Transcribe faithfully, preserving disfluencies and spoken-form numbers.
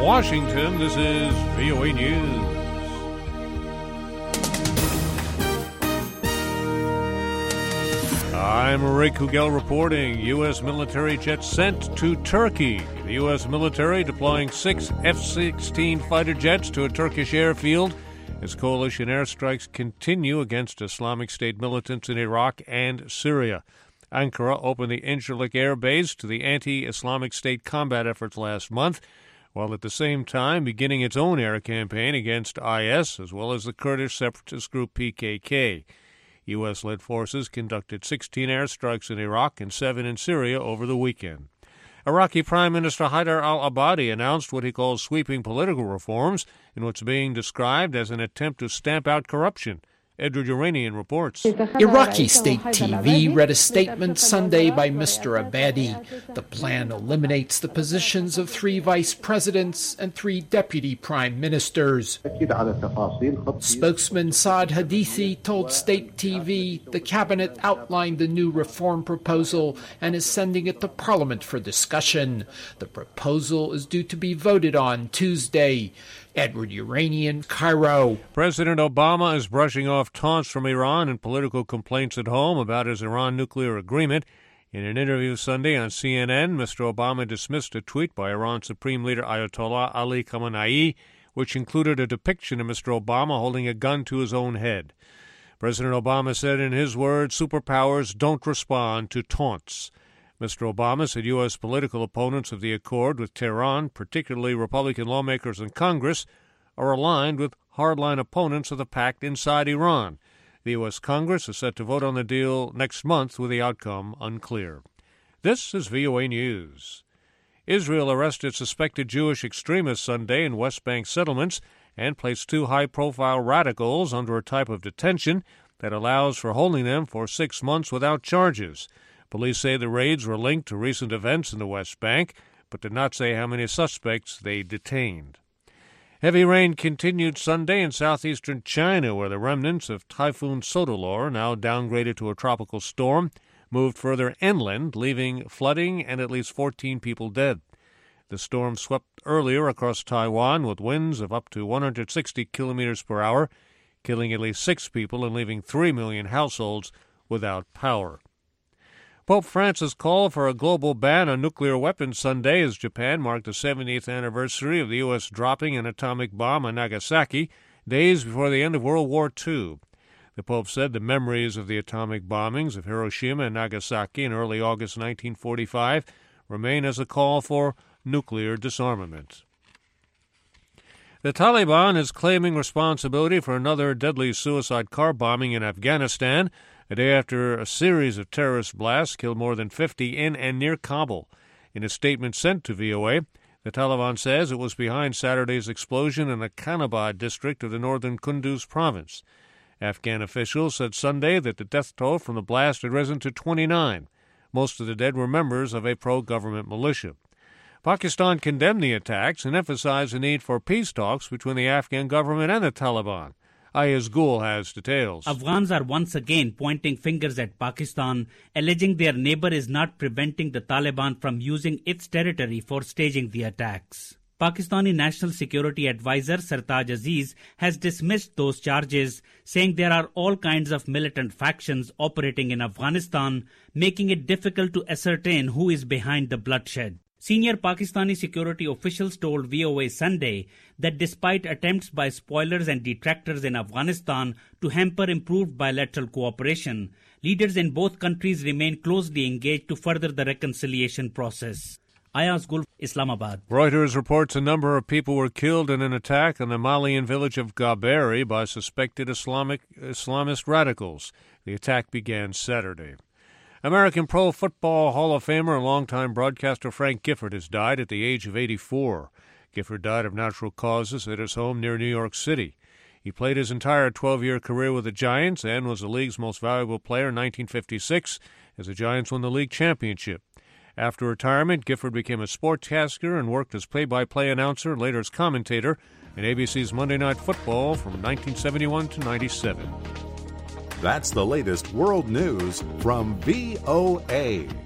Washington, this is V O A News. I'm Rick Hugel reporting. U S military jets sent to Turkey. The U S military deploying six F sixteen fighter jets to a Turkish airfield as coalition airstrikes continue against Islamic State militants in Iraq and Syria. Ankara opened the Incirlik Air Base to the anti-Islamic State combat efforts last month, while at the same time beginning its own air campaign against I S as well as the Kurdish separatist group P K K. U S-led forces conducted sixteen airstrikes in Iraq and seven in Syria over the weekend. Iraqi Prime Minister Haider al-Abadi announced what he calls sweeping political reforms in what's being described as an attempt to stamp out corruption. Edward Uranian reports. Iraqi state T V read a statement Sunday by Mister Abadi. The plan eliminates the positions of three vice presidents and three deputy prime ministers. Spokesman Saad Hadithi told state T V the cabinet outlined the new reform proposal and is sending it to Parliament for discussion. The proposal is due to be voted on Tuesday. Edward Uranian, Cairo. President Obama is brushing off taunts from Iran and political complaints at home about his Iran nuclear agreement. In an interview Sunday on C N N, Mister Obama dismissed a tweet by Iran Supreme Leader Ayatollah Ali Khamenei, which included a depiction of Mister Obama holding a gun to his own head. President Obama said in his words, superpowers don't respond to taunts. Mister Obama said U S political opponents of the accord with Tehran, particularly Republican lawmakers in Congress, are aligned with hardline opponents of the pact inside Iran. The U S Congress is set to vote on the deal next month with the outcome unclear. This is V O A News. Israel arrested suspected Jewish extremists Sunday in West Bank settlements and placed two high-profile radicals under a type of detention that allows for holding them for six months without charges. Police say the raids were linked to recent events in the West Bank, but did not say how many suspects they detained. Heavy rain continued Sunday in southeastern China, where the remnants of Typhoon Sodalor, now downgraded to a tropical storm, moved further inland, leaving flooding and at least fourteen people dead. The storm swept earlier across Taiwan with winds of up to one hundred sixty kilometers per hour, killing at least six people and leaving three million households without power. Pope Francis called for a global ban on nuclear weapons Sunday as Japan marked the seventieth anniversary of the U S dropping an atomic bomb on Nagasaki, days before the end of World War Two. The Pope said the memories of the atomic bombings of Hiroshima and Nagasaki in early August nineteen forty-five remain as a call for nuclear disarmament. The Taliban is claiming responsibility for another deadly suicide car bombing in Afghanistan, a day after a series of terrorist blasts killed more than fifty in and near Kabul. In a statement sent to V O A, the Taliban says it was behind Saturday's explosion in the Kanabad district of the northern Kunduz province. Afghan officials said Sunday that the death toll from the blast had risen to twenty-nine. Most of the dead were members of a pro-government militia. Pakistan condemned the attacks and emphasized the need for peace talks between the Afghan government and the Taliban. Ayaz Gul has details. Afghans are once again pointing fingers at Pakistan, alleging their neighbor is not preventing the Taliban from using its territory for staging the attacks. Pakistani National Security Advisor Sartaj Aziz has dismissed those charges, saying there are all kinds of militant factions operating in Afghanistan, making it difficult to ascertain who is behind the bloodshed. Senior Pakistani security officials told V O A Sunday that despite attempts by spoilers and detractors in Afghanistan to hamper improved bilateral cooperation, leaders in both countries remain closely engaged to further the reconciliation process. Ayaz Gul, Islamabad. Reuters reports a number of people were killed in an attack on the Malian village of Gaberi by suspected Islamic Islamist radicals. The attack began Saturday. American Pro Football Hall of Famer and longtime broadcaster Frank Gifford has died at the age of eighty-four. Gifford died of natural causes at his home near New York City. He played his entire twelve-year career with the Giants and was the league's most valuable player in nineteen fifty-six as the Giants won the league championship. After retirement, Gifford became a sportscaster and worked as play-by-play announcer and later as commentator in A B C's Monday Night Football from nineteen seventy-one to ninety-seven. That's the latest world news from V O A.